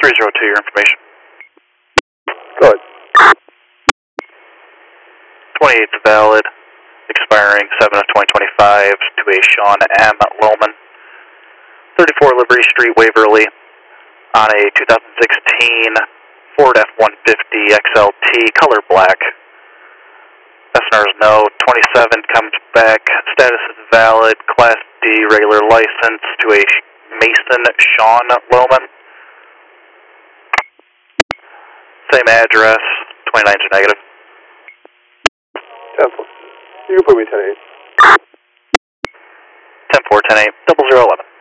302, your information. Go ahead. 28 is valid, expiring 7 of 2025 to a Sean M. Lohman. 34 Liberty Street, Waverly, on a 2016 Ford F-150 XLT, color black. Listeners know 27 comes back, status is valid, Class D regular license to a Mason Sean Lohman. Same address, 29's are negative. 10-4. You can put me 10-8. 10-4, 10-8, 0011.